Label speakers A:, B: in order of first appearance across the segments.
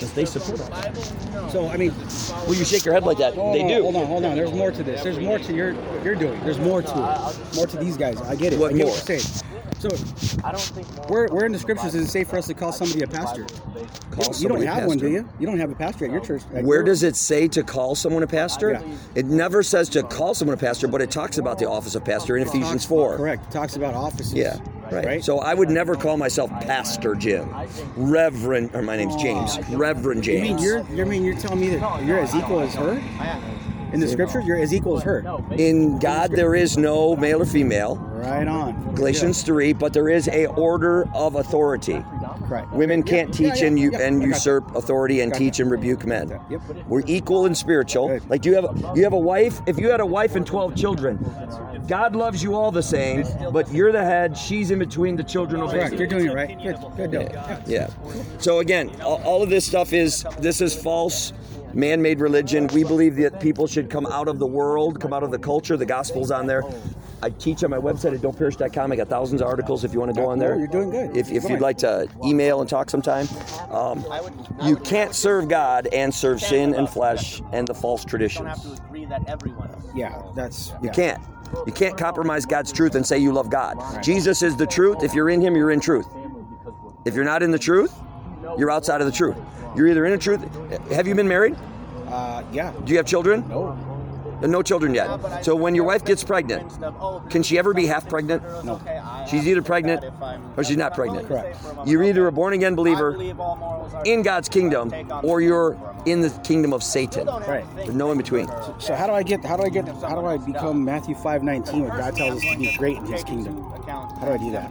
A: They support us.
B: So, I mean,
A: Well, you shake your head like that. They do.
B: Hold on. There's more to this. There's more to what you're doing. There's more to it. More to these guys. I get it.
A: What
B: I get
A: more?
B: what you're saying. So, where in the scriptures is it safe for us to call somebody a pastor? You don't have one, do you? You don't have a pastor at your church.
A: Where does it say to call someone a pastor?
B: Yeah.
A: It never says to call someone a pastor, but it talks about the office of pastor in Ephesians 4.
B: Correct. It talks about offices.
A: Yeah, right. So I would never call myself Pastor Jim, Reverend, or my name's James, Reverend James.
B: You're telling me that you're as equal as her? In the scripture, you're as equal as her.
A: In God, there is no male or female.
B: Right on.
A: Galatians 3, but there is a order of authority.
B: Right.
A: Women can't teach and
B: I
A: usurp authority and teach and rebuke men.
B: Yep.
A: We're equal in spiritual.
B: Good.
A: Like you have a wife. If you had a wife and 12 children, God loves you all the same, but you're the head. She's in between the children.
B: Correct. You're doing it right. Good deal.
A: Yeah. So again, all of this stuff is false. Man-made religion. We believe that people should come out of the world, come out of the culture. The gospel's on there. I teach on my website at don'tperish.com. I got thousands of articles if you want to go on there.
B: You're doing good.
A: If you'd like to email and talk sometime. You can't serve God and serve sin and flesh and the false traditions.
B: Yeah, that's...
A: You can't. You can't compromise God's truth and say you love God. Jesus is the truth. If you're in Him, you're in truth. If you're not in the truth, you're outside of the truth. You're either in the truth. Have you been married?
B: Yeah.
A: Do you have children?
B: No.
A: No children yet. So when your wife gets pregnant, can she ever be half pregnant?
B: No.
A: She's either pregnant or she's not pregnant.
B: Correct.
A: You're either a born-again believer in God's kingdom or you're in the kingdom of Satan.
B: Right.
A: There's no in between.
B: So how do I become Matthew 5:19 where God tells us to be great in His kingdom? How do I do that?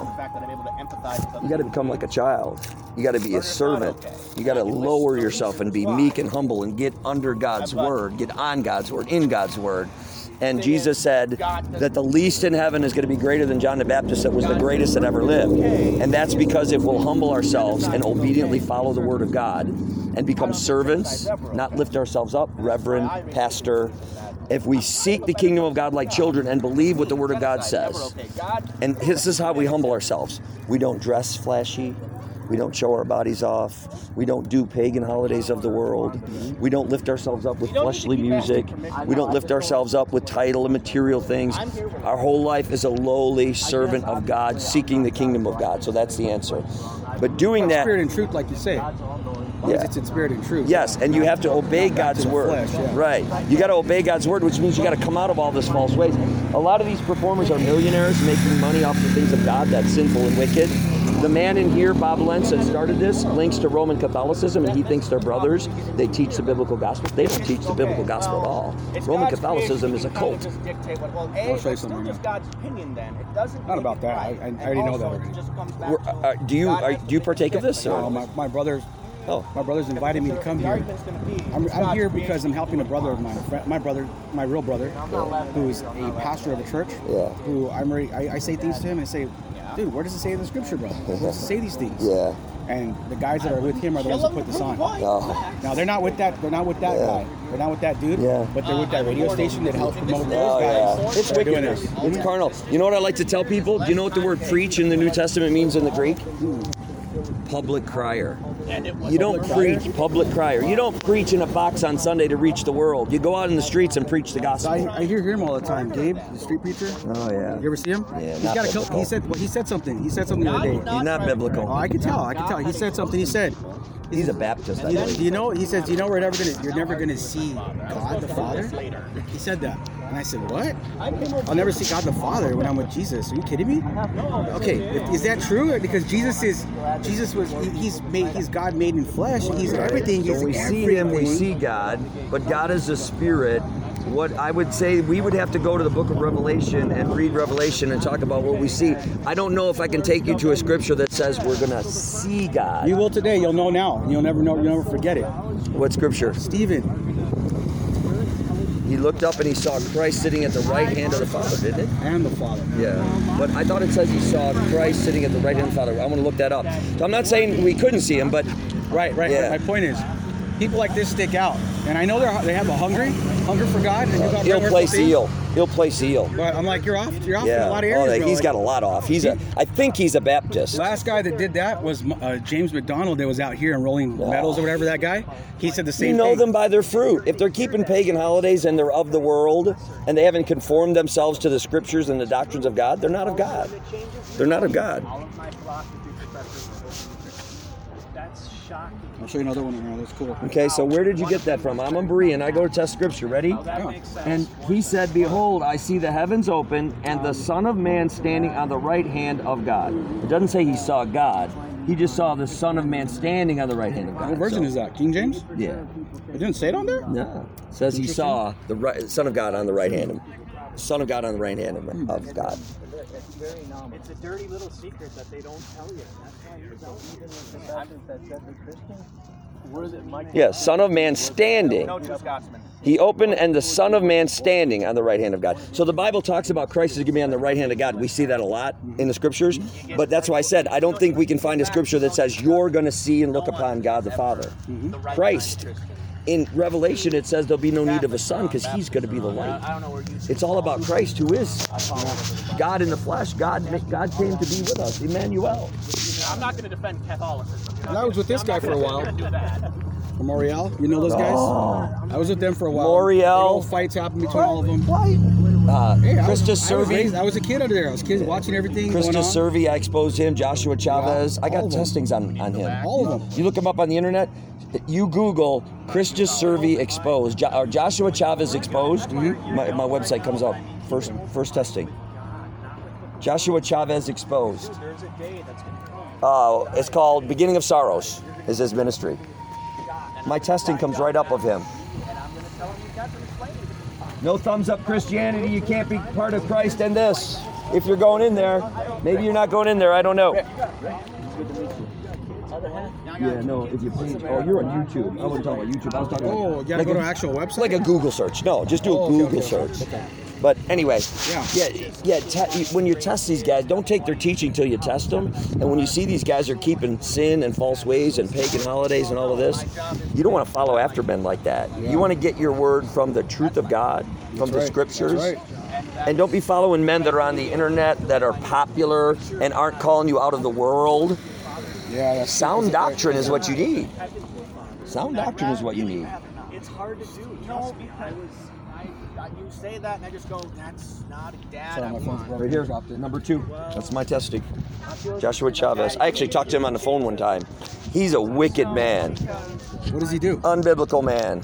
A: You got to become like a child. You got to be a servant. You got to lower yourself and be meek and humble and get under God's word, get on God's word, in God's word. And Jesus said that the least in heaven is going to be greater than John the Baptist that was the greatest that ever lived. And that's because if we'll humble ourselves and obediently follow the word of God and become servants, not lift ourselves up, reverend, pastor, if we seek the kingdom of God like children and believe what the word of God says. And this is how we humble ourselves. We don't dress flashy. We don't show our bodies off. We don't do pagan holidays of the world. We don't lift ourselves up with fleshly music. We don't lift ourselves up with title and material things. Our whole life is a lowly servant of God, seeking the kingdom of God. So that's the answer. But doing that...
B: Spirit and truth, like you say.
A: Yeah.
B: It's in spirit and truth.
A: Yes, and you have to obey God's word.
B: Flesh, yeah.
A: Right. You got to obey God's word, which means you got to come out of all this false ways. A lot of these performers are millionaires making money off the things of God. That's sinful and wicked. The man in here, Bob Lentz, that started this, links to Roman Catholicism, and he thinks they're brothers. They teach the biblical gospel. They don't teach the biblical gospel at all. Roman Catholicism is a cult.
B: I'll show you something right now. Not about that. I already know that already.
A: Do you partake of this? Or?
B: My brother's invited me to come here. I'm here because I'm helping a brother of mine, my real brother, who's a pastor of a church.
A: Yeah.
B: Who I say things to him and say, dude, where does it say in the scripture, bro? Where does it say these things?
A: Yeah.
B: And the guys that are with him are the ones that put this on.
A: Oh.
B: Now they're not with that. They're not with that guy. They're not with that dude.
A: Yeah.
B: But they're with that radio station that helps promote those
A: Oh,
B: guys.
A: yeah. It's wickedness. It's carnal. You know what I like to tell people? Do you know what the word preach in the New Testament means in the Greek? Public crier. You don't preach public crier. You don't preach in a box on Sunday to reach the world. You go out in the streets and preach the gospel.
B: I hear him all the time. Gabe, the street preacher.
A: Oh yeah.
B: You ever see him?
A: Yeah.
B: He's got a couple. He said something. He said something the other day.
A: He's not biblical.
B: Oh, I can tell. He said something. He said.
A: He's a Baptist.
B: Do you know? He says, you're never gonna see God the Father. He said that, and I said, what? I'll never see God the Father when I'm with Jesus. Are you kidding me? Okay, is that true? Because he's God made in flesh. He's everything. He's
A: So we
B: everything.
A: see him, we see God, but God is a spirit. What I would say, we would have to go to the book of Revelation and read Revelation and talk about what we see. I don't know if I can take you to a scripture that says we're going to see God.
B: You will today. You'll know now. You'll never know. You'll never forget it.
A: What scripture?
B: Stephen.
A: He looked up and he saw Christ sitting at the right hand of the Father, didn't it?
B: And the Father.
A: Yeah. But I thought it says he saw Christ sitting at the right hand of the Father. I want to look that up. So I'm not saying we couldn't see him, but...
B: Right.
A: Yeah.
B: My point is, people like this stick out, and I know they have a hunger for God. And you got
A: He'll play seal. He'll play seal.
B: But I'm like, you're off in
A: Yeah.
B: a lot of areas.
A: He's got a lot off. I think he's a Baptist.
B: Last guy that did that was James McDonald that was out here and rolling medals or whatever, that guy. He said the same thing.
A: You know them by their fruit. If they're keeping pagan holidays and they're of the world and they haven't conformed themselves to the scriptures and the doctrines of God, they're not of God. They're not of God.
B: I'll show you another one here. That's cool.
A: Okay, so where did you get that from? I'm a Berean. I go to test scripture. Ready?
B: Yeah.
A: And he said, behold, I see the heavens open and the Son of Man standing on the right hand of God. It doesn't say he saw God. He just saw the Son of Man standing on the right hand of God.
B: What version is that? King James?
A: Yeah.
B: It didn't say it on there?
A: No. It says he saw the Son of God on the right hand. Son of God on the right hand of God.
C: It's a dirty little secret that they don't tell you. That's why even with the Baptists that said they're Christian, what is it, Mike?
A: Yeah, Son of Man standing.
C: No two Scotsmen.
A: He opened and the Son of Man standing on the right hand of God. So the Bible talks about Christ is going to be on the right hand of God. We see that a lot in the scriptures. But that's why I said I don't think we can find a scripture that says you're going to see and look upon God the Father. Christ. In Revelation, it says there'll be no need of a son because he's going to be the light. It's all about Christ, who is God in the flesh. God came to be with us, Emmanuel.
C: I'm not going to defend Catholicism.
B: And I was with this guy for a while. From Moriel. You know those guys? I was with them for a while.
A: Moriel.
B: Little fights happened between all of them.
A: Christus Servi.
B: I was a kid under there. I was watching everything going on.
A: Christus Servi, I exposed him. Joshua Chavez. I got testings on him.
B: All of them.
A: You look him up on the internet. You Google Christus Servi exposed or Joshua Chavez exposed. My website comes up first testing. Joshua Chavez exposed. It's called Beginning of Sorrows. Is his ministry. My testing comes right up of him. No thumbs up Christianity. You can't be part of Christ and this. If you're going in there, maybe you're not going in there. I don't know. Yeah, no, if you please. Oh, you're on YouTube. I wasn't talking about YouTube. I was talking
B: you
A: about
B: gotta go to an actual website?
A: like a Google search. No, just do a Google search.
B: Okay.
A: But anyway, when you test these guys, don't take their teaching till you test them. And when you see these guys are keeping sin and false ways and pagan holidays and all of this, you don't want to follow after men like that. You want to get your word from the truth of God, from the scriptures.
B: That's right.
A: And don't be following men that are on the internet that are popular and aren't calling you out of the world.
B: Yeah,
A: Sound doctrine is what you need. Sound doctrine is what you need.
C: It's hard to do. Trust me. You say that and I just go, that's not a dad I want.
A: Right here, number 2. That's my testing. Joshua Chavez. I actually talked to him on the phone one time. He's a wicked man.
B: What does he do?
A: Unbiblical man.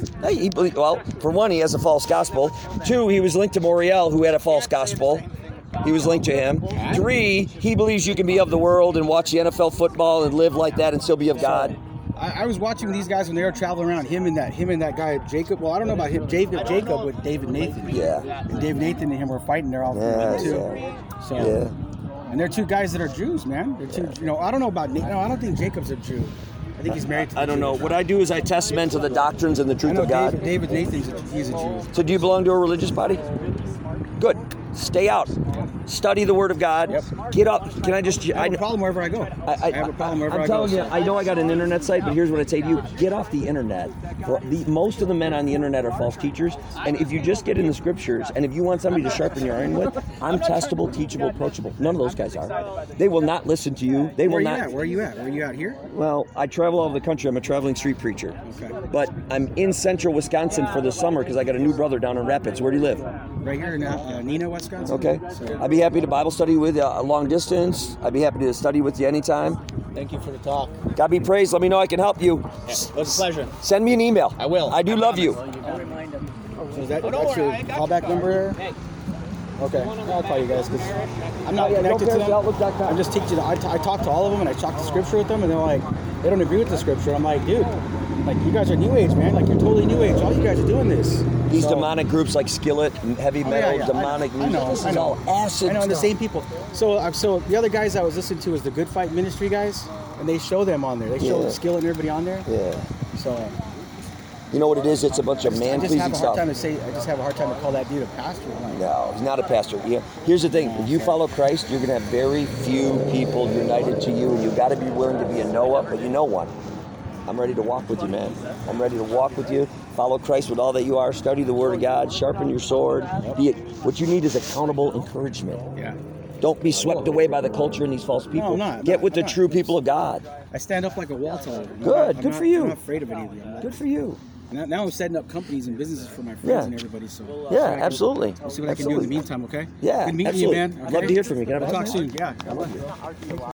A: Well, for one, he has a false gospel. 2, he was linked to Moriel, who had a false gospel. He was linked to him. 3, he believes you can be of the world and watch the NFL football and live like that and still be of God.
B: I was watching these guys when they were traveling around. Him and that guy Jacob. Well, I don't know about him. Jacob with David Nathan.
A: Yeah.
B: And David Nathan and him were fighting. They're all too. So. And they're 2 guys that are Jews, man. They're 2. You know, I don't know about. No, I don't think Jacob's a Jew. I think he's married to.
A: I don't know. What I do is I test men to the doctrines and the truth of God.
B: David Nathan's he's a Jew.
A: So do you belong to a religious body? Good. Stay out. Study the Word of God.
B: Yep.
A: Get up. Can I just...
B: I have a problem wherever I go. I have a problem wherever I go.
A: I'm telling you, I know I got an internet site, but here's what I'd say to you. Get off the internet. Most of the men on the internet are false teachers, and if you just get in the scriptures, and if you want somebody to sharpen your iron with, I'm testable, teachable, approachable. None of those guys are. They will not listen to you. They will not...
B: Where are you at? Are you out here?
A: Well, I travel all over the country. I'm a traveling street preacher.
B: Okay.
A: But I'm in central Wisconsin for the summer because I got a new brother down in Rapids. Where do you live?
B: Right here in Neenah, Wisconsin.
A: Okay. I'd be happy to Bible study with you a long distance. I'd be happy to study with you anytime.
C: Thank you for the talk.
A: God be praised. Let me know I can help you.
C: Yeah, it was a pleasure.
A: Send me an email.
C: I will.
A: I do love you.
C: I'll remind him.
B: So is that's your callback number?
C: Hey.
B: Okay, I'll call you guys because I'm not connected to them. I'm just teaching. I talk to all of them and I talk the scripture with them, and they're like, they don't agree with the scripture. I'm like, dude, like you guys are New Age, man. Like you're totally New Age. All you guys are doing this.
A: These demonic groups like Skillet, heavy metal, demonic music. This is all acid.
B: I know, and the
A: stuff.
B: same people. So the other guys I was listening to was the Good Fight Ministry guys, and they show them on there. They show the Skillet and everybody on there.
A: Yeah.
B: So.
A: You know what it is? It's a bunch of man-pleasing stuff.
B: I just have a hard time to call that dude a pastor.
A: No, he's not a pastor. Yeah. Here's the thing. If you follow Christ, you're going to have very few people united to you, and you've got to be willing to be a Noah, but you know one. I'm ready to walk with you, man. I'm ready to walk with you. Follow Christ with all that you are. Study the Word of God. Sharpen your sword. What you need is accountable encouragement.
B: Yeah.
A: Don't be swept away by the culture and these false people.
B: I'm not.
A: Get with the
B: I'm
A: true
B: not.
A: people of God.
B: I stand up like a wall teller.
A: Good. Good for you.
B: I'm not afraid of anything.
A: Good for you.
B: Now I'm setting up companies and businesses for my friends
A: Yeah.
B: and everybody. So
A: Yeah, absolutely.
B: I'll see what I can do in the meantime. Okay.
A: Yeah,
B: Good meeting
A: absolutely.
B: you, man.
A: I'd love to hear from you. Can I have a
B: We'll
A: hug,
B: talk
A: man?
B: soon. Yeah. I love you.